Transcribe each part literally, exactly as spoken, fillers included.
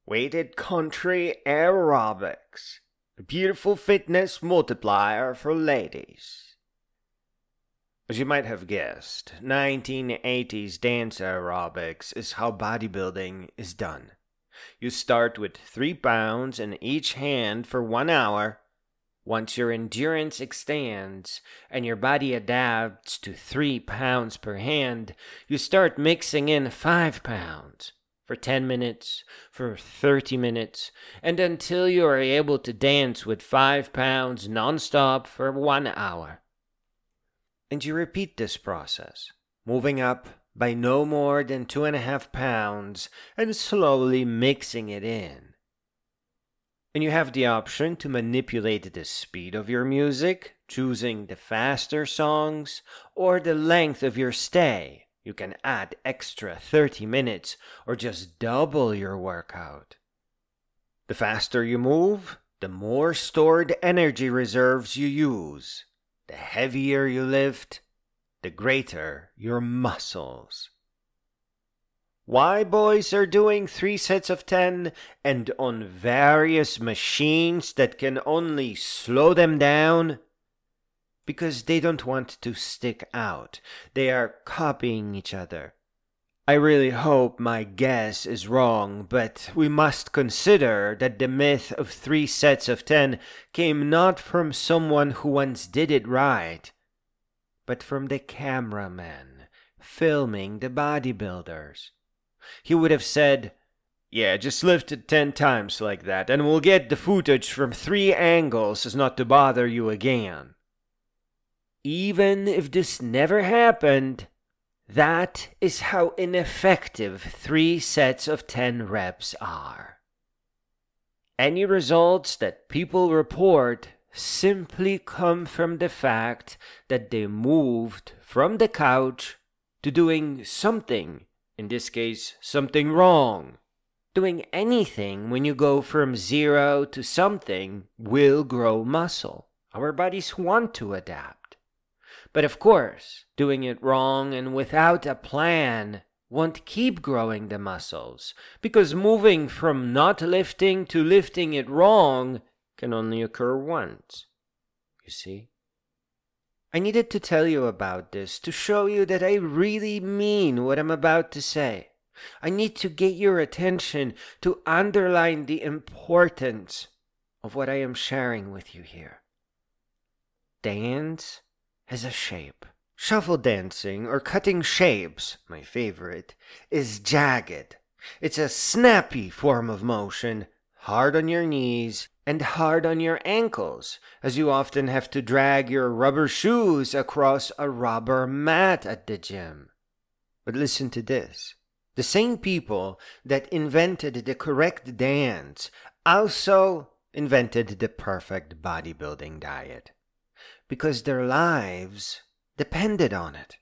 Weighted Country Aerobics, a beautiful fitness multiplier for ladies. As you might have guessed, nineteen eighties dance aerobics is how bodybuilding is done. You start with three pounds in each hand for one hour. Once your endurance extends and your body adapts to three pounds per hand, you start mixing in five pounds for ten minutes, for thirty minutes, and until you are able to dance with five pounds nonstop for one hour. And you repeat this process, moving up by no more than two and a half pounds and slowly mixing it in. And you have the option to manipulate the speed of your music, choosing the faster songs, or the length of your stay. You can add extra thirty minutes or just double your workout. The faster you move, the more stored energy reserves you use. The heavier you lift, the greater your muscles. Why boys are doing three sets of ten and on various machines that can only slow them down? Because they don't want to stick out. They are copying each other. I really hope my guess is wrong, but we must consider that the myth of three sets of ten came not from someone who once did it right, but from the cameraman filming the bodybuilders. He would have said, "Yeah, just lift it ten times like that, and we'll get the footage from three angles as not to bother you again." Even if this never happened, that is how ineffective three sets of ten reps are. Any results that people report simply come from the fact that they moved from the couch to doing something, in this case, something wrong. Doing anything when you go from zero to something will grow muscle. Our bodies want to adapt. But of course, doing it wrong and without a plan won't keep growing the muscles, because moving from not lifting to lifting it wrong can only occur once. You see? I needed to tell you about this to show you that I really mean what I'm about to say. I need to get your attention to underline the importance of what I am sharing with you here. Dance has a shape. Shuffle dancing, or cutting shapes, my favorite, is jagged. It's a snappy form of motion, hard on your knees and hard on your ankles, as you often have to drag your rubber shoes across a rubber mat at the gym. But listen to this. The same people that invented the correct dance also invented the perfect bodybuilding diet, because their lives depended on it.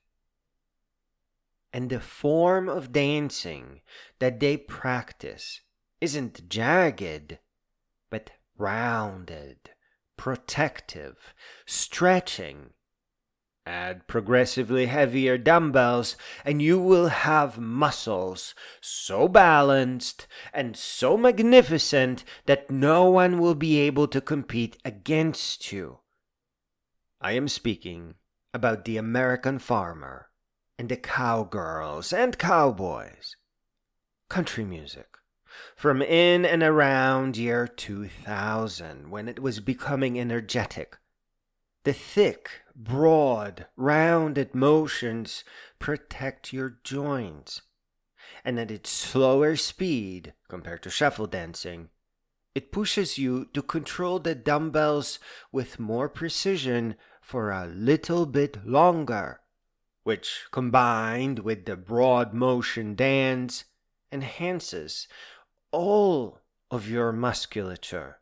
And the form of dancing that they practice isn't jagged, but rounded, protective, stretching. Add progressively heavier dumbbells, and you will have muscles so balanced and so magnificent that no one will be able to compete against you. I am speaking about the American farmer and the cowgirls and cowboys. Country music. From in and around year two thousand, when it was becoming energetic. The thick, broad, rounded motions protect your joints. And at its slower speed, compared to shuffle dancing, it pushes you to control the dumbbells with more precision for a little bit longer, which, combined with the broad motion dance, enhances all of your musculature.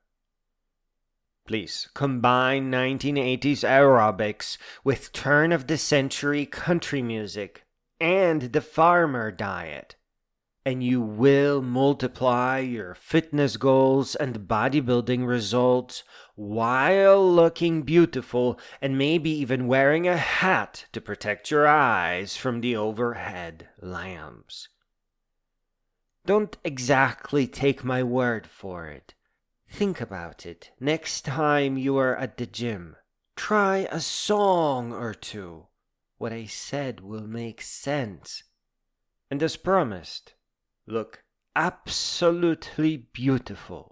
Please combine nineteen eighties aerobics with turn-of-the-century country music and the farmer diet, and you will multiply your fitness goals and bodybuilding results while looking beautiful and maybe even wearing a hat to protect your eyes from the overhead lamps. Don't exactly take my word for it. Think about it next time you are at the gym. Try a song or two. What I said will make sense. And as promised, look absolutely beautiful.